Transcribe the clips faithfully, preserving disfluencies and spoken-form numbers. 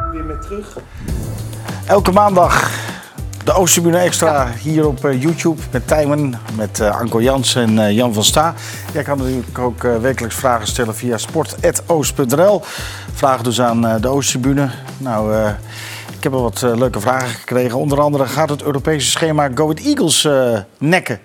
Weer met terug. Elke maandag de Oosttribune Extra hier op uh, YouTube met Tijmen, met uh, Anko Jans en uh, Jan van Sta. Jij kan natuurlijk ook uh, wekelijks vragen stellen via sport punt oost punt n l. Vragen dus aan uh, de Oosttribune. Nou, uh, ik heb al wat uh, leuke vragen gekregen. Onder andere gaat het Europese schema Go Ahead Eagles uh, nekken?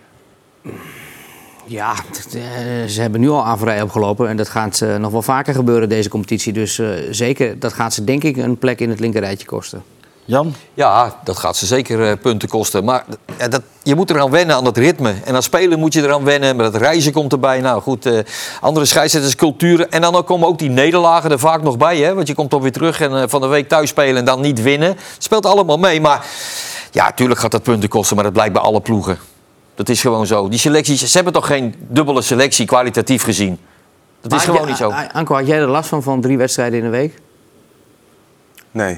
Ja, ze hebben nu al aanvrij opgelopen en dat gaat uh, nog wel vaker gebeuren deze competitie. Dus uh, zeker, dat gaat ze denk ik een plek in het linkerrijtje kosten. Jan? Ja, dat gaat ze zeker uh, punten kosten. Maar ja, dat, je moet eraan wennen aan dat ritme. En als speler moet je eraan wennen. Maar dat reizen komt erbij. Nou goed, uh, andere scheidsrechters, culturen. En dan komen ook die nederlagen er vaak nog bij. Hè? Want je komt dan weer terug en uh, van de week thuis spelen en dan niet winnen. Het speelt allemaal mee. Maar ja, natuurlijk gaat dat punten kosten. Maar dat blijkt bij alle ploegen. Dat is gewoon zo. Die selecties, ze hebben toch geen dubbele selectie kwalitatief gezien. Dat maar is gewoon je, niet zo. Anko, had jij er last van van drie wedstrijden in een week? Nee.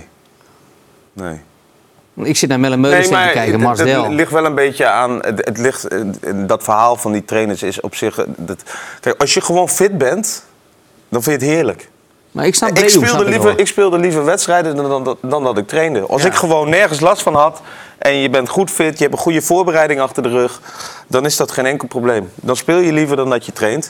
Nee. Ik zit naar Melle Meulensteen nee, te kijken, Marsdel. Het ligt wel een beetje aan... Het, het ligt, dat verhaal van die trainers is op zich... Dat, kijk, als je gewoon fit bent, dan vind je het heerlijk. Maar ik, snap ik, speelde liever, ik speelde liever wedstrijden dan, dan, dan dat ik trainde. Als ja. ik gewoon nergens last van had en je bent goed fit, je hebt een goede voorbereiding achter de rug, dan is dat geen enkel probleem. Dan speel je liever dan dat je traint.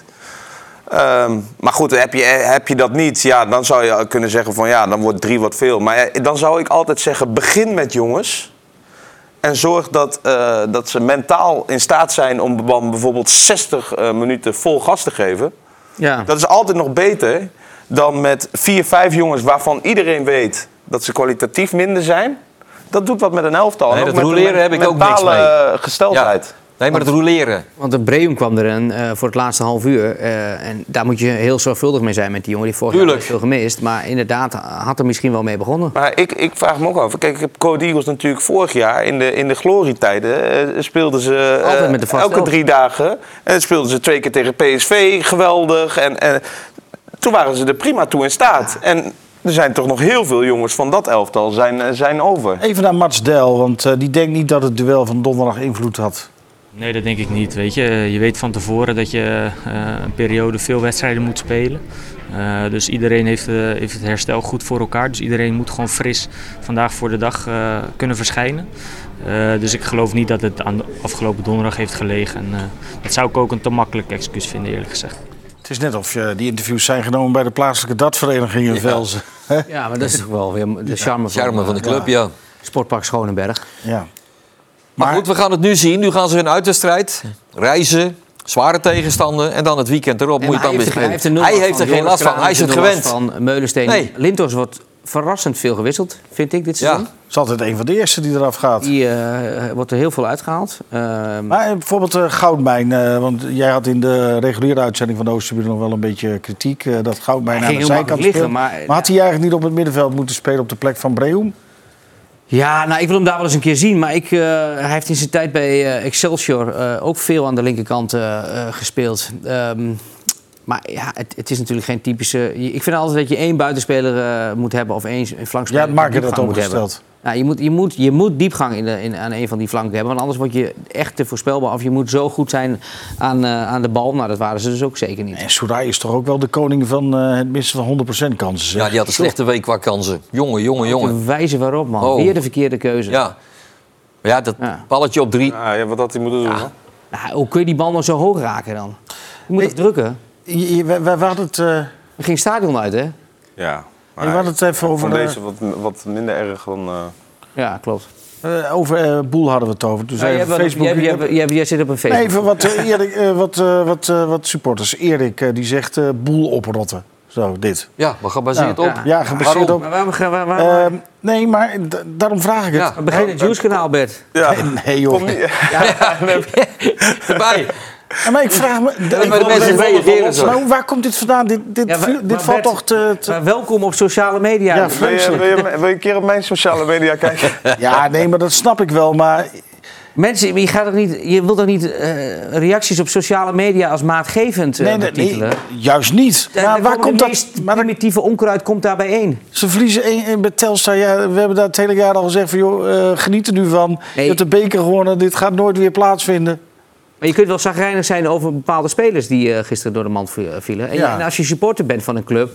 Um, maar goed, heb je, heb je dat niet, ja, dan zou je kunnen zeggen van ja, dan wordt drie wat veel. Maar dan zou ik altijd zeggen, begin met jongens. En zorg dat, uh, dat ze mentaal in staat zijn om bijvoorbeeld zestig uh, minuten vol gas te geven. Ja. Dat is altijd nog beter dan met vier, vijf jongens waarvan iedereen weet dat ze kwalitatief minder zijn. Dat doet wat met een elftal. Nee, en dat ook roleren met, heb ik met ook niks mee. gesteldheid. Ja. Nee, maar het roleren. Want de Breum kwam erin uh, voor het laatste half uur. Uh, en daar moet je heel zorgvuldig mee zijn met die jongen. Die vorig jaar veel gemist. Maar inderdaad, had er misschien wel mee begonnen. Maar ik, ik vraag me ook af. Kijk, ik heb Go Ahead Eagles natuurlijk vorig jaar in de, in de glorietijden uh, speelden ze uh, altijd met de elke elf. drie dagen. En speelden ze twee keer tegen P S V. Geweldig. En, en toen waren ze er prima toe in staat. Ja. En er zijn toch nog heel veel jongens van dat elftal zijn, zijn over. Even naar Marsdel, want uh, die denkt niet dat het duel van donderdag invloed had. Nee, dat denk ik niet. Weet je. je weet van tevoren dat je uh, een periode veel wedstrijden moet spelen. Uh, dus iedereen heeft, uh, heeft het herstel goed voor elkaar. Dus iedereen moet gewoon fris vandaag voor de dag uh, kunnen verschijnen. Uh, dus ik geloof niet dat het aan de afgelopen donderdag heeft gelegen. En, uh, dat zou ik ook een te makkelijk excuus vinden, eerlijk gezegd. Het is net of uh, die interviews zijn genomen bij de plaatselijke dartvereniging in ja. Velzen. Ja, maar dat is toch wel weer de charme, ja. charme van, van de club, ja. ja. Sportpark Schonenberg. Ja. Maar, maar goed, we gaan het nu zien. Nu gaan ze een uitwedstrijd, reizen, zware tegenstander en dan het weekend erop nee, moet je dan weer beginnen. Hij heeft er, hij heeft er geen last van, hij is het gewend. Van Meulensteen. Nee. Lintos wordt verrassend veel gewisseld, vind ik, dit seizoen. Ja. Het is altijd een van de eerste die eraf gaat. Die uh, wordt er heel veel uitgehaald. Uh, maar bijvoorbeeld uh, Goudmijn, uh, want jij had in de reguliere uitzending van de Oosttribune nog wel een beetje kritiek. Uh, dat Goudmijn aan de zijkant speelt. Maar, maar had hij eigenlijk niet op het middenveld moeten spelen op de plek van Breum? Ja, nou, ik wil hem daar wel eens een keer zien. Maar ik, uh, hij heeft in zijn tijd bij uh, Excelsior uh, ook veel aan de linkerkant uh, uh, gespeeld. Um, maar ja, het, het is natuurlijk geen typische... Ik vind altijd dat je één buitenspeler uh, moet hebben of één flankspeler. Ja, het Mark dat opgesteld. Nou, je, moet, je, moet, je moet diepgang in de, in, aan een van die flanken hebben. Want anders word je echt te voorspelbaar. Of je moet zo goed zijn aan, uh, aan de bal. Nou, dat waren ze dus ook zeker niet. En Soudai is toch ook wel de koning van uh, het missen van honderd procent kansen. Zeg. Ja, die had een slechte week qua kansen. Jongen, jongen, jongen. De wijze waarop, man. Oh. Weer de verkeerde keuze. Ja, ja dat ja. balletje op drie. Ja, ja, wat had hij moeten doen? Ja. Nou, hoe kun je die bal nou zo hoog raken dan? Je moet het drukken. Je, je, we, we hadden het... Uh... Er ging het stadion uit, hè? Ja. Maar we hadden het even over... Van deze wat, wat minder erg dan... Uh... Ja, klopt. Uh, over uh, Boel hadden we het over. Toen ja, jij, Facebook... jij, jij, jij, jij zit op een Facebook. Nee, even wat, uh, Erik, uh, wat, uh, wat, uh, wat supporters. Erik uh, die zegt uh, Boel oprotten. Zo, dit. Ja, maar gebaseerd nou, op? Ja, ja gebaseerd waarom? op... Maar waarom, waar, waar, waar? Uh, nee, maar d- daarom vraag ik het. Ja, begin het Juice-kanaal, Bert. Ja. Nee, nee, joh. Kom niet. Ja, ja, erbij. Ja, maar ik vraag me... Ja, maar de mensen reageren zo. Maar waar komt dit vandaan? Dit, dit, ja, maar, dit valt Bert, toch te... te... Maar welkom op sociale media. Ja, wil, je, wil, je, wil je een keer op mijn sociale media kijken? Ja, nee, maar dat snap ik wel, maar... Mensen, je, gaat er niet, je wilt toch niet uh, reacties op sociale media als maatgevend uh, nee, nee, betitelen? Nee, juist niet. Ja, maar waar komt dat? Maar primitieve onkruid komt daarbij één. Ze verliezen één bij Telstar. Ja, we hebben daar het hele jaar al gezegd van, joh, uh, geniet er nu van. Nee. Je hebt de beker gewonnen, dit gaat nooit weer plaatsvinden. Maar je kunt wel chagrijnig zijn over bepaalde spelers die uh, gisteren door de mand vielen. En, ja. je, en als je supporter bent van een club,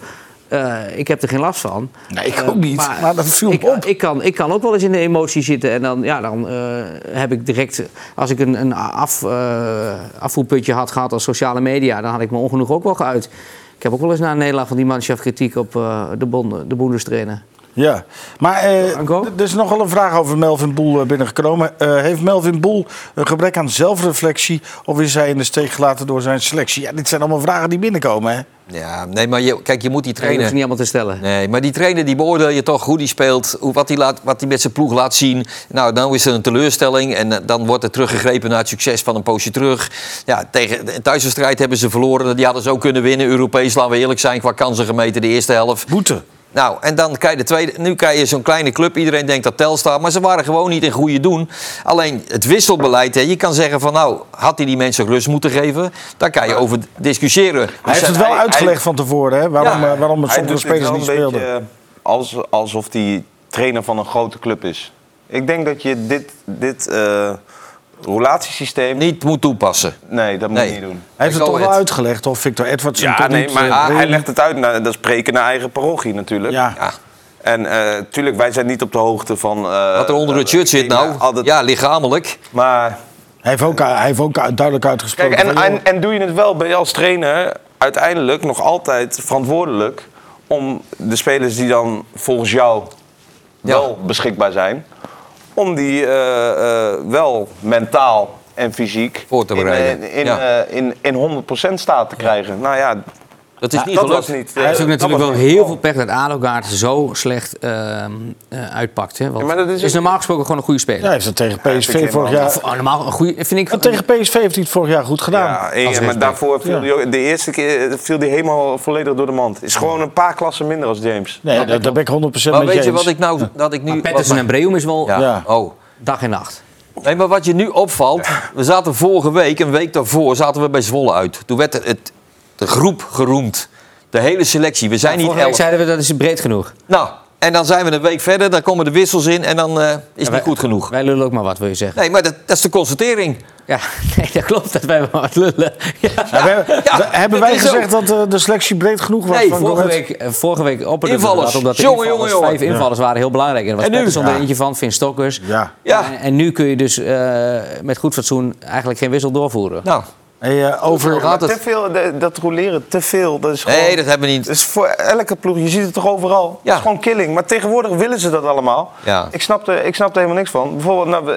Uh, ik heb er geen last van. Nee, ik ook niet. Maar, maar dat viel ik, me op. Ik kan, ik kan ook wel eens in de emotie zitten. En dan, ja, dan uh, heb ik direct... Als ik een, een af, uh, afvoerputje had gehad als sociale media... dan had ik me ongenoeg ook wel geuit. Ik heb ook wel eens na een nederlaag van die manschaft kritiek op uh, de, bon, de Bundestrainer. Ja, maar uh, er is nog wel een vraag over Melvin Boel binnengekomen. Uh, heeft Melvin Boel een gebrek aan zelfreflectie of is hij in de steek gelaten door zijn selectie? Ja, dit zijn allemaal vragen die binnenkomen, hè? Ja, nee, maar je, kijk, je moet die trainer... Dat hoef je niet allemaal te stellen. Nee, maar die trainer die beoordeel je toch hoe die speelt, hoe, wat hij laat, wat hij met zijn ploeg laat zien. Nou, dan is er een teleurstelling en uh, dan wordt er teruggegrepen naar het succes van een poosje terug. Ja, tegen de thuiswedstrijd hebben ze verloren. Die hadden ze ook kunnen winnen. Europees, laten we eerlijk zijn, qua kansen gemeten de eerste helft. Boete. Nou, en dan krijg je de tweede. Nu krijg je zo'n kleine club. Iedereen denkt dat Telstar. Maar ze waren gewoon niet in goede doen. Alleen het wisselbeleid. Hè, je kan zeggen van nou, had hij die mensen rust moeten geven? Daar kan je over discussiëren. Hij heeft het wel uitgelegd van tevoren, hè? Waarom, ja, waarom het sommige spelers niet speelden. Beetje als, alsof hij trainer van een grote club is. Ik denk dat je dit... dit uh, relatiesysteem niet moet toepassen. Nee, dat moet nee. je niet doen. Hij heeft het toch wel uitgelegd, of Victor Edwardsen? Ja, nee, niet, maar uh, hij legt het uit. Naar, dat spreken naar eigen parochie natuurlijk. Ja. ja. En natuurlijk, uh, wij zijn niet op de hoogte van... Uh, wat er onder het shirt zit nou. Altijd... Ja, lichamelijk. Maar... Hij heeft ook, hij heeft ook duidelijk uitgesproken. Kijk, en, en, en doe je het wel, ben je als trainer uiteindelijk nog altijd verantwoordelijk om de spelers die dan volgens jou ja. wel beschikbaar zijn, om die uh, uh, wel mentaal en fysiek voor te bereiden. in, in, ja. uh, in, in honderd procent staat te krijgen. Ja. Nou ja, dat is ja, niet dat gelukt. was niet. Hij heeft ook natuurlijk wel heel veel pech dat Adelgaard zo slecht uh, uh, uitpakt. Hè? Want ja, maar dat is, is normaal gesproken gewoon een goede speler. Ja, hij heeft het tegen P S V ja, vorig jaar. Oh, normaal een goede, vind ik. En tegen P S V heeft hij het vorig jaar goed gedaan. Ja, en, ja, maar daarvoor viel ja. hij de eerste keer viel hij helemaal volledig door de mand. Is gewoon een paar klassen minder als James. Nee, daar, daar ben ik honderd procent maar met weet James. je wat ik nou dat ik nu Patterson en Breum is wel ja. Ja. Oh. dag en nacht. Nee, maar wat je nu opvalt, we zaten vorige week, een week daarvoor, zaten we bij Zwolle uit. Toen werd het, de groep geroemd. De hele selectie. We zijn nou, niet elf. zeiden we dat is breed genoeg. Nou, en dan zijn we een week verder, dan komen de wissels in en dan uh, is het ja, niet goed genoeg. Wij lullen ook maar wat, wil je zeggen? Nee, maar dat, dat is de constatering. Ja, nee, dat klopt dat wij maar wat lullen. Ja. Ja, we, ja, we, hebben wij gezegd ook. dat uh, de selectie breed genoeg was? Nee, van vorige week, uh, vorige week op het invallers. Omdat de jongen, invallers, jongen, vijf invallers ja. waren heel belangrijk. En er was en nu? Patterson Ja. er eentje van, Vin Stokkers. Ja. Ja. En, en nu kun je dus uh, met goed fatsoen eigenlijk geen wissel doorvoeren. Nou. Hey, uh, over gaat het? Te veel, de, dat roleren, te veel. Dat is gewoon, nee, dat hebben we niet. Dat is voor elke ploeg, je ziet het toch overal? Ja. Het is gewoon killing. Maar tegenwoordig willen ze dat allemaal. Ja. Ik snap er, ik snap er helemaal niks van. Bijvoorbeeld, nou,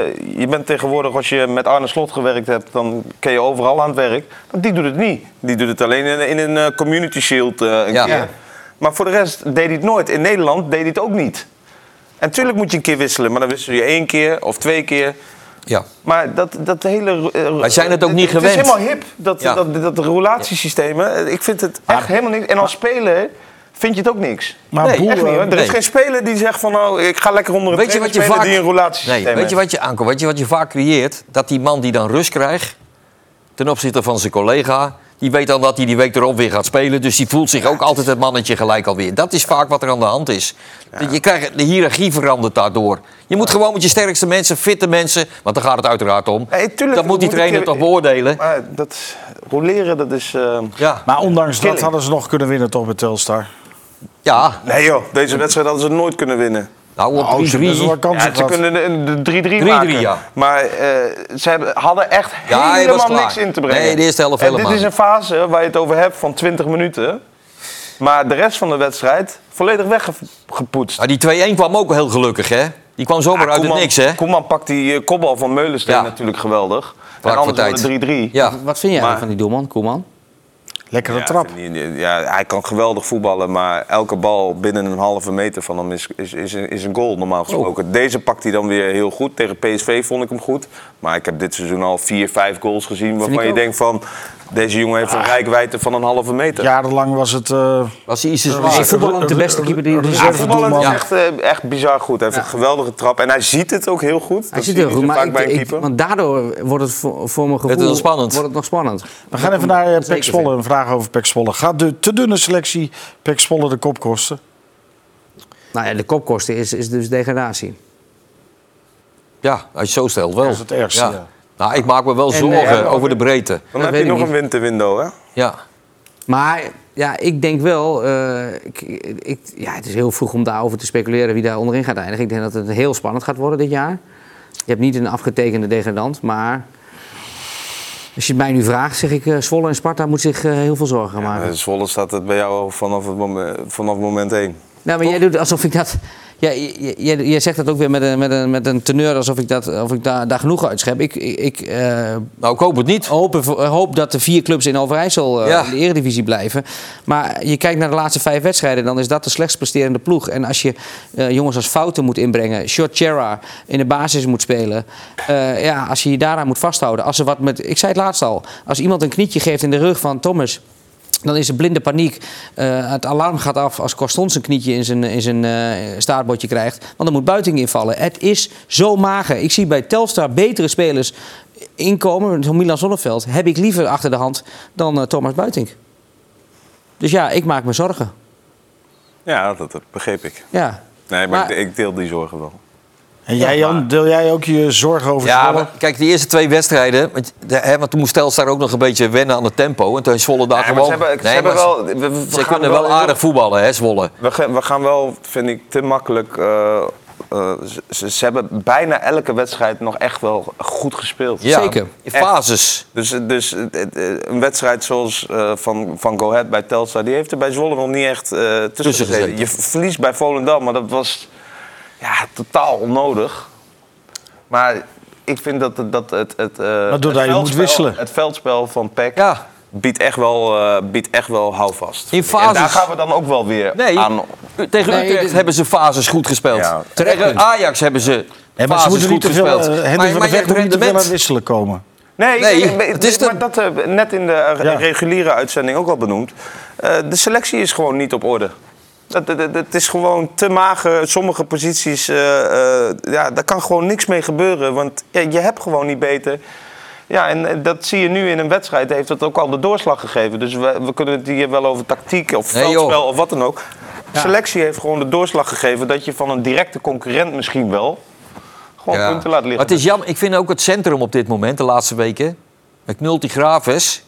je bent tegenwoordig, als je met Arne Slot gewerkt hebt, dan ken je overal aan het werk. Maar die doet het niet. Die doet het alleen in, in een community shield uh, een ja. keer. Ja. Maar voor de rest deed hij het nooit. In Nederland deed hij het ook niet. En natuurlijk moet je een keer wisselen, maar dan wissel je één keer of twee keer. Ja. Maar dat, dat hele... Uh, Wij zijn het ook niet het, gewend. Het is helemaal hip, dat, ja. dat, dat, dat relatiesystemen. Ik vind het echt helemaal niks. En als speler vind je het ook niks. Maar nee, Boel, echt niet, hoor. Er nee. is geen speler die zegt van... Oh, ik ga lekker onder een weet je wat je vaak... die een relatiesysteem nee, weet je heeft. wat je aankomt? Weet je wat je vaak creëert? Dat die man die dan rust krijgt, ten opzichte van zijn collega, die weet dan dat hij die week erop weer gaat spelen. Dus die voelt zich ook altijd het mannetje gelijk alweer. Dat is vaak wat er aan de hand is. Ja. Je krijgt, de hiërarchie verandert daardoor. Je moet gewoon met je sterkste mensen, fitte mensen, want daar gaat het uiteraard om. Hey, tuurlijk, dat moet die moet trainer ik, toch beoordelen. Maar dat roleren, dat is... Uh, ja. Maar ondanks killing. dat hadden ze nog kunnen winnen toch met Telstar? Ja. Nee joh, deze wedstrijd hadden ze nooit kunnen winnen. Nou, op oh, drie drie. Ja, ze kunnen de drie drie maken. Ja. Maar uh, ze hebben, hadden echt ja, helemaal niks in te brengen. Nee, de eerste helft en helemaal. dit is een fase waar je het over hebt van twintig minuten. Maar de rest van de wedstrijd volledig weggepoetst. Maar die twee-een kwam ook heel gelukkig, hè? Die kwam zomaar ja, uit Koeman, het niks, hè? Koeman pakt die uh, kopbal van Meulensteen ja. natuurlijk geweldig. Vlak en anders voor tijd. drie drie. Ja. Wat vind jij maar, van die doelman, Koeman? Lekkere ja, trap. Ja, hij kan geweldig voetballen, maar elke bal binnen een halve meter van hem is, is, is, een, is een goal normaal gesproken. Oh. Deze pakt hij dan weer heel goed. Tegen P S V vond ik hem goed. Maar ik heb dit seizoen al vier, vijf goals gezien waarvan je ook. denkt van... Deze jongen heeft een ah. rijkwijde van een halve meter. Jarenlang was het... Uh, was hij iets te zwaar. Voetballend de beste keeper die er is. Ja, voetballend is echt, uh, echt bizar goed. Hij heeft ja. een geweldige trap. En hij ziet het ook heel goed. Hij dat ziet het heel goed, maar ik, ik, want daardoor wordt het voor, voor mijn gevoel... Het is spannend. Wordt het nog spannend. We gaan even naar uh, P E C Zwolle. Een vraag over P E C Zwolle. Gaat de te dunne selectie P E C Zwolle de kop kosten? Nou ja, de kopkosten is, is dus degradatie. Ja, als je het zo stelt wel. Dat is het ergste, ja. ja. Nou, ik maak me wel en, zorgen uh, over de breedte. Dan dat heb je nog niet. een winterwindow, hè? Ja. Maar Ja, ik denk wel... Uh, ik, ik, ja, het is heel vroeg om daarover te speculeren wie daar onderin gaat eindigen. Ik denk dat het heel spannend gaat worden dit jaar. Je hebt niet een afgetekende degradant, maar... Als je het mij nu vraagt, zeg ik... Uh, Zwolle en Sparta moet zich uh, heel veel zorgen ja, maken. Zwolle staat het bij jou vanaf, het moment, vanaf moment één. Nou, maar Toch? Jij doet alsof ik dat... Ja, jij, jij zegt dat ook weer met een, met een, met een teneur alsof ik, dat, of ik daar, daar genoeg uitschep. Ik, ik, uh, nou, ik hoop het niet. Hoop, hoop dat de vier clubs in Overijssel uh, ja. in de Eredivisie blijven. Maar je kijkt naar de laatste vijf wedstrijden, dan is dat de slechtst presterende ploeg. En als je uh, jongens als Fouten moet inbrengen, Short Chera in de basis moet spelen. Uh, ja, als je je daaraan moet vasthouden. Als er wat met, ik zei het laatst al, als iemand een knietje geeft in de rug van Thomas... Dan is er blinde paniek. Uh, het alarm gaat af als Costons een knietje in zijn, in zijn uh, staartbordje krijgt. Want dan moet Buiting invallen. Het is zo mager. Ik zie bij Telstar betere spelers inkomen. Zo'n Milan Zonneveld heb ik liever achter de hand dan uh, Thomas Buiting. Dus ja, ik maak me zorgen. Ja, dat, dat begreep ik. Ja. Nee, maar, maar ik, ik deel die zorgen wel. En jij, Jan, deel jij ook je zorgen over ja, Zwolle? Maar, kijk, die eerste twee wedstrijden... Want, hè, want toen moest Telstar ook nog een beetje wennen aan het tempo. En toen is Zwolle daar ja, gewoon... Ze, hebben, nee, ze, hebben wel, we, we ze kunnen wel, wel aardig voetballen, hè, Zwolle. We, we gaan wel, vind ik, te makkelijk... Uh, uh, ze, ze hebben bijna elke wedstrijd nog echt wel goed gespeeld. Ja, zeker. In fases. Dus, dus een wedstrijd zoals uh, van, van Go Ahead bij Telstar... die heeft er bij Zwolle nog niet echt uh, tussen, tussen gezeten. Je verliest bij Volendam, maar dat was ja, totaal onnodig. Maar ik vind dat, dat het, het, uh, het, je moet wisselen. het veldspel van P E C ja. biedt, echt wel, uh, biedt echt wel houvast. In fases... En daar gaan we dan ook wel weer nee, aan... Tegen nee, Utrecht dit... hebben ze fases goed gespeeld. Ja. Tegen Ajax hebben ze ja, maar fases ze goed niet gespeeld. Veel, uh, Henry maar van maar de Vecht moet niet te veel aan het wisselen komen. Nee, nee ik, ik, het is maar de... dat uh, net in de uh, ja. reguliere uitzending ook al benoemd. Uh, de selectie is gewoon niet op orde. Het is gewoon te mager. Sommige posities, uh, uh, ja, daar kan gewoon niks mee gebeuren. Want ja, je hebt gewoon niet beter. Ja, en dat zie je nu in een wedstrijd. Heeft dat ook al de doorslag gegeven. Dus we, we kunnen het hier wel over tactiek of nee, veldspel joh. of wat dan ook. Ja. Selectie heeft gewoon de doorslag gegeven dat je van een directe concurrent misschien wel gewoon ja. punten laat liggen. Maar het is jammer. Ik vind ook het centrum op dit moment, de laatste weken, met Multi Graves.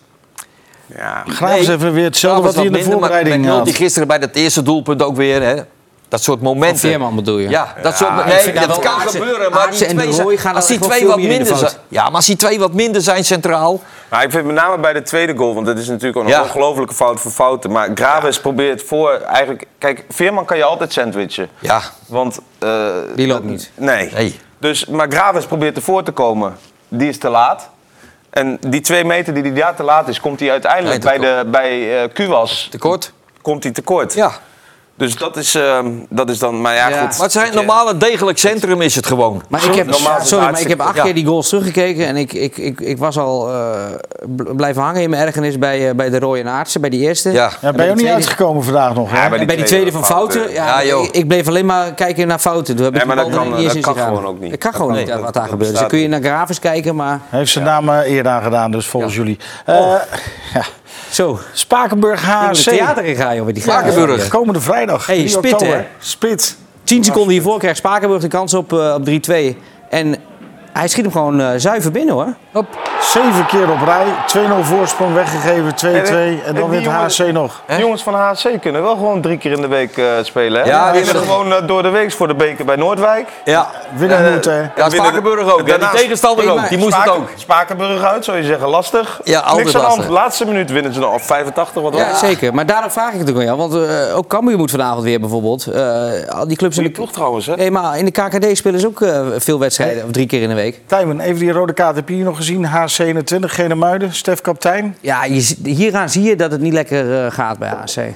Ja. Graves nee, even weer hetzelfde wat hij in de minder, voorbereiding had. had. Multi gisteren bij dat eerste doelpunt ook weer, hè. Dat soort momenten. Van Veerman bedoel je? Ja, dat ja, soort nee, dat, dat kan Aartsen, gebeuren. Maar die en twee, de Roy gaan als die wel twee veel wat meer in de minder fout. zijn, ja, maar als die twee wat minder zijn centraal. Maar ik vind met name bij de tweede goal, want dat is natuurlijk ook een Ja. ongelofelijke fout voor fouten. Maar Graves ja. probeert voor eigenlijk. Kijk, Veerman kan je altijd sandwichen. Ja. Want uh, die loopt niet. Nee. nee. Dus, maar Graves probeert ervoor te komen. Die is te laat. En die twee meter die hij daar te laat is, komt hij uiteindelijk nee, bij, de, bij uh, Kuwas. Tekort. Komt hij tekort. Ja. Dus dat is, uh, dat is dan, maar ja, ja. goed. Maar het zijn normale degelijk centrum is het gewoon. Maar ik heb, normaal sorry, maar ik heb acht ja. keer die goals teruggekeken en ik, ik, ik, ik was al uh, blijven hangen in mijn ergernis bij, uh, bij de Roy en Aartsen, bij die eerste. Ja. Ja, ben je ook niet uitgekomen vandaag nog? Ja, Hè? bij die en bij die tweede van Fouten, fouten ja, ja, ik, ik bleef alleen maar kijken naar Fouten. Toen heb Nee, ik maar de dat bal kan, niet eens dat in kan zich gaan. gewoon ook niet. Het kan gewoon Nee, niet dat- wat daar dat gebeurt. Dus dan bestaat kun je naar Graves kijken, maar... Hij heeft zijn naam uh, eerder aangedaan, dus volgens jullie. Uh, ja. Zo, Spakenburg H ik moet C. het theater in gaan, joh, met die Spakenburg. Graves. Komende vrijdag, Hey, drie spit, oktober. hè? Spit. Tien seconden hiervoor krijgt Spakenburg de kans op, uh, op drie twee. En hij schiet hem gewoon uh, zuiver binnen, hoor. Hop. Zeven keer op rij, twee nul voorsprong weggegeven, twee twee. En dan die wint jongens- H C nog. De jongens van H C kunnen wel gewoon drie keer in de week uh, spelen. Hè? Ja, die die hebben hebben- gewoon uh, door de week voor de beker bij Noordwijk. Ja. Winnen Eh, moet, hè? Ja, binnen de- Spakenburg ook. Ja, die daarnaast- tegenstander Hey, ook. maar Die moest het Spaken- ook. Spakenburg uit, zou je zeggen. Lastig. Ja, altijd Niks aan de hand. lastig. Laatste minuut winnen ze nog op vijfentachtig. Wat Ja, was het? zeker. Maar daarom vraag ik het ook aan jou. Want uh, ook Cambuur moet vanavond weer bijvoorbeeld. Uh, al die clubs in Goeie de... ploeg trouwens, hè? Nee, maar in de K K D spelen ze ook uh, veel wedstrijden. Of drie keer in de week. Tijmen, even die rode kaart. Heb je hier nog gezien? H C eenentwintig, Genemuiden, Stef kaptein. Ja, je, zi- hieraan zie je dat het niet lekker uh, gaat bij H C.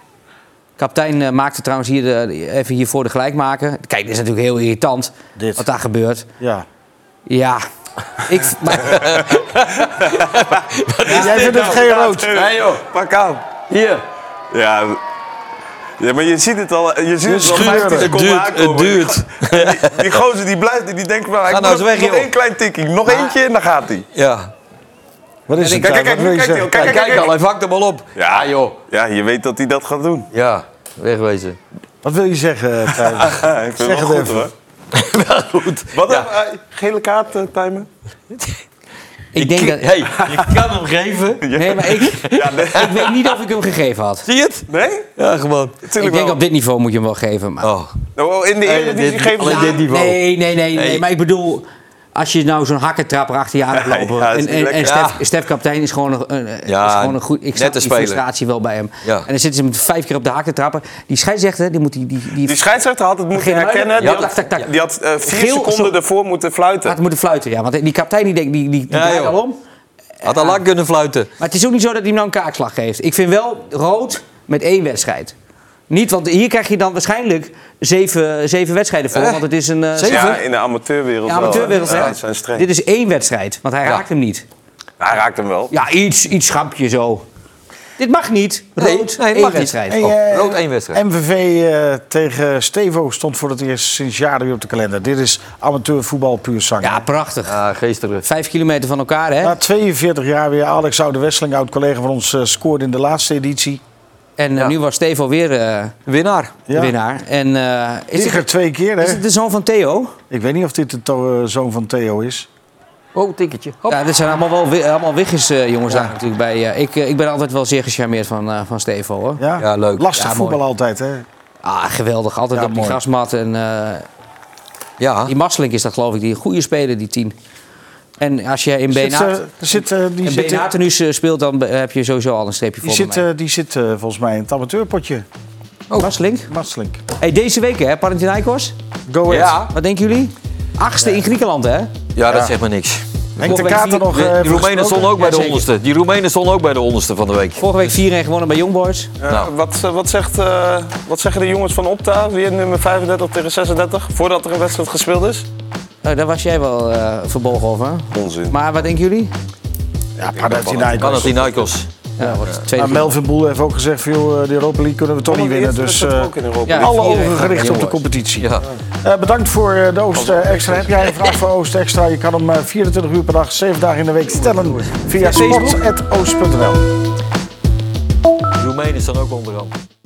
Kaptein uh, maakte trouwens hier de, even hiervoor de gelijkmaker. Kijk, dit is natuurlijk heel irritant Dit. wat daar gebeurt. Ja. Ja. Ik, maar, Jij vindt het geen rood. Nee joh, pak aan. Hier. Ja, ja, maar je ziet het al. Je ziet het al schuren. vijftien Het seconden duurt, aankomen. het duurt. Die, die gozer die blijft, die denkt van, ik Ga nou moet eens weg, nog joh. één klein tikkie, nog eentje en dan gaat hij. Ja. Wat is het? Kijk, kijk, Tijmen? kijk, Wat wil je kijk, zeggen? kijk, Kijk, kijk al, hij vangt hem al op. Ja joh. Ja, je weet dat hij dat gaat doen. Ja, wegwezen. Wat wil je zeggen, Tijmen? Ja, ik vind Zeg het het wel goed even. hoor. Wel goed. Wat Ja. een uh, gele kaart, uh, Tijmen? Ik denk dat... Hey, je kan hem geven. Nee, maar ik, Ja, nee. ik weet niet of ik hem gegeven had. Zie je het? Nee? Ja, gewoon. Ik Tuurlijk denk wel. op dit niveau moet je hem wel geven. Maar... Oh. Nou, in de Nee, Eredivisie dit- geven ze... alleen dit niveau. Nee, nee, nee, nee. Nee. Maar ik bedoel, als je nou zo'n hakkentrapper achter je aan hebt lopen. Ja, dat is en niet en, en lekker. Stef, Ja. Stef kapitein is gewoon een, een, Ja, is gewoon een goed. Ik snap nette die speler. frustratie wel bij hem. Ja. En dan zitten ze met vijf keer op de hakkentrapper. Die scheidsrechter, die moet die. die, die Die scheidsrechter had het moeten Geen herkennen. luiden? Die Ja, had, tak, tak, tak. die had uh, vier Geel, seconden zo- ervoor moeten fluiten. had moeten fluiten, ja. Want die kapitein die denkt, die, die, die Ja, draait joh. al om. Had al lang kunnen fluiten. Maar het is ook niet zo dat hij hem nou een kaakslag geeft. Ik vind wel rood met één wedstrijd. Niet, want hier krijg je dan waarschijnlijk zeven, zeven wedstrijden voor. Eh? Want het is een... uh, Zeven? Ja, in de amateurwereld Ja, wel, amateurwereld, hè. hè? Ja, dat zijn streng. Dit is één wedstrijd, want hij Ja. raakt hem niet. Hij raakt hem wel. Ja, iets, iets schampje zo. Dit mag niet. Nee, Rood, nee, één mag niet. wedstrijd. Hey, Oh, eh, rood één wedstrijd. M V V eh, tegen Stevo stond voor het eerst sinds jaren weer op de kalender. Dit is amateurvoetbal puur zang. Ja, prachtig. Ja, geestig. Vijf kilometer van elkaar, hè? Na tweeënveertig jaar weer. Alex Oude Wesseling, oud-collega van ons, eh, scoorde in de laatste editie. En uh, Ja. nu was Stevo weer uh, Winnaar. Ja. winnaar. En, uh, is, Ligger het, twee keer, hè? is het de zoon van Theo? Ik weet niet of dit de to- eh, zoon van Theo is. Oh, ticketje. Hop. Ja, dit zijn allemaal wel wi- allemaal Wigges uh, jongens Ja. daar natuurlijk bij. Uh, ik, uh, ik ben altijd wel zeer gecharmeerd van, uh, van Stevo, hoor. Ja, Ja, leuk. Lastig Ja, voetbal mooi. altijd, hè? Ah, geweldig. Altijd Ja, op die mooi. grasmat. En, uh, Ja. die Masselink is dat, geloof ik. Die goede speler, die tien. En als je in Zit, B N H eh, er zit, eh, die in zit, B N H tenues uh, speelt, dan uh, heb je sowieso al een streepje die voor zit, bij mij. eh, die zit eh, volgens mij in het amateurpotje. Oh, Masselink. Masselink. Hey, deze week, hè, Panathinaikos. Go ahead. Ja. Wat denken jullie? Achtste in Griekenland, hè? Ja, dat Ja. zegt maar niks. Henk de Vorige week Kater vier- nog De, eh, die even Roemenen gesproken? stonden ook bij de Jazeker. onderste. Die Roemenen stonden ook bij de onderste van de week. Vorige week vier een gewonnen bij Young Boys. Uh, Nou. wat, uh, wat, zegt, uh, wat zeggen de jongens van Opta? Weer nummer vijfendertig tegen zesendertig. Voordat er een wedstrijd gespeeld is? Nou, daar was jij wel uh, verbolgen over. Onzin. Maar wat denken jullie? Ja, Panathinaikos. Panathinaikos. Ja, wordt twee Maar Melvin Boel heeft ook gezegd van, joh, de Europa League kunnen we toch niet winnen. Dus eh, ook in Europa. Ja. alle vier ogen weken gericht bij op de Young competitie. Ja. Eh, bedankt voor eh, de Oost eh, Extra. Heb jij een vraag voor Oost Extra? Je kan hem eh, vierentwintig uur per dag, zeven dagen in de week stellen via sport punt oost punt n l. De Roemenen staan ook onderaan.